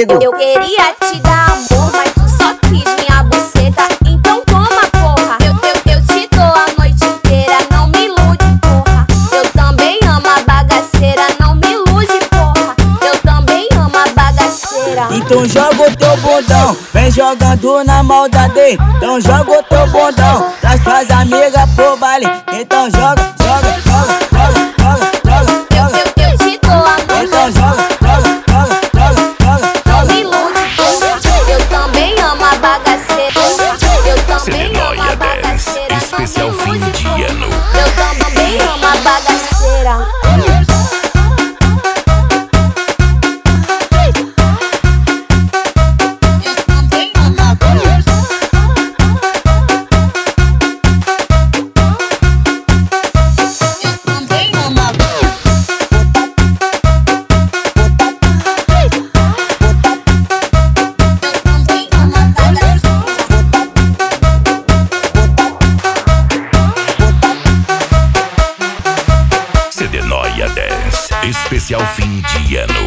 comigo. Eu queria te dar amor, mas tu só quis minha buceta. Então toma, porra. Eu te dou a noite inteira, não me ilude, porra. Eu também amo a bagaceira, não me ilude, porra. Eu também amo a bagaceira. Então joga o teu bundão, vem jogando na maldade. Então joga o teu bundão, traz tuas amigas pro baile. Então joga, joga, joga, joga, joga, joga, joga. Eu te dou a noite. Então joga, joga, joga, joga, joga. Não me ilude, porra. Eu também amo a bagaceira. Eu também amo a bagaceira. Especial fim de ano. Eu também amo a bagaceira. CD Noia Dance, especial fim de ano.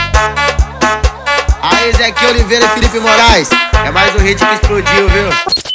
Aí, Zequinha Oliveira e Felipe Moraes. É mais um hit que explodiu, viu?